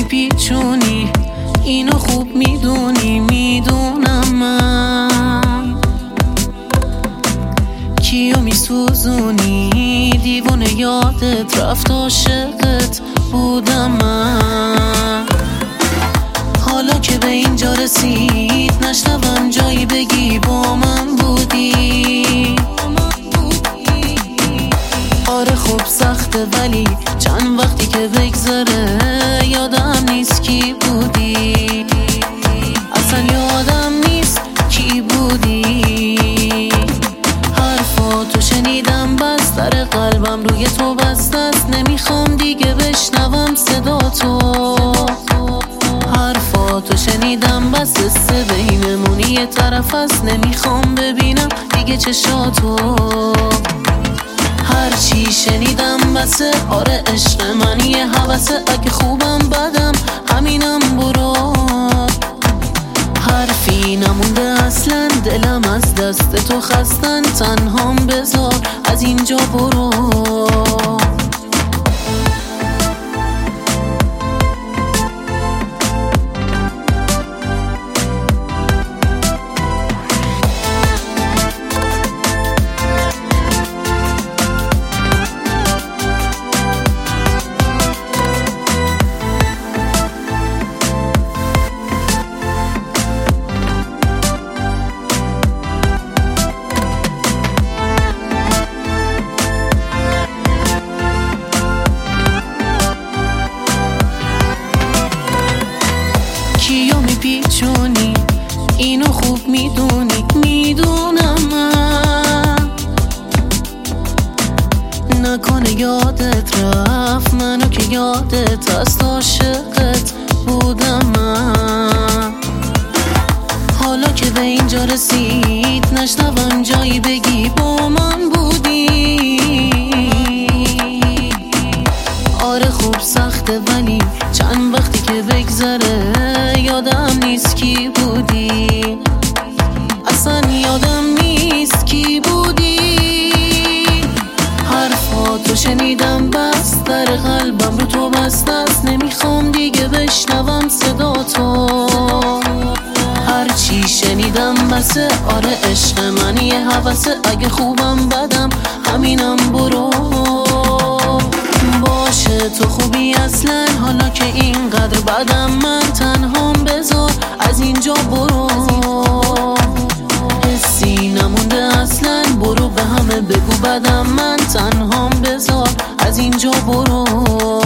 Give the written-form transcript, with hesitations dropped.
میپیچونی، اینو خوب میدونی، میدونم من کیو میسوزونی. دیوونه یادت رفت، عاشقت بودم من. حالا که به اینجا رسید نشنوم جایی بگی با من بودی. آره خب سخته ولی چند وقتی که بگذره یادم نیست کی بودی، اصلا یادم نیست کی بودی. حرفاتو شنیدم بس در قلبم روی تو بسته است، نمیخوام دیگه بشنوم صدا تو. حرفاتو شنیدم بس قصه بینمون یه طرف است، نمیخوام ببینم دیگه چشاتو. هرچی شنیدم بسه، آره عشق من یه هوسه، اگه خوبم بدم همینم برو. حرفی نمونده اصلا، دلم از دست تو خستن، تنهام بذار از اینجا برو. کیو میپیچونی، اینو خوب میدونی، میدونم من. نکنه یادت رفت منو که یادت هست، عاشقت بودم من. حالا که به اینجا رسید نشنوم جایی بگی با من بودی. آره خوب سخته ولی چند وقتی که بگذره یادم نیست کی بودی، اصلا یادم نیست کی بودی. حرفاتو شنیدم بس در قلبم رو تو بسته است، نمیخوام دیگه بشنوم صدا تو. هرچی شنیدم بسه، آره عشق من یه هوسه، اگه خوبم بدم همینم برو. باشه تو خوبی اصلا، حالا که اینقدر بدم من تنهام بذار از اینجا برو. حسی نمونده اصلا، برو به همه بگو بدم من تنهام بذار از اینجا برو.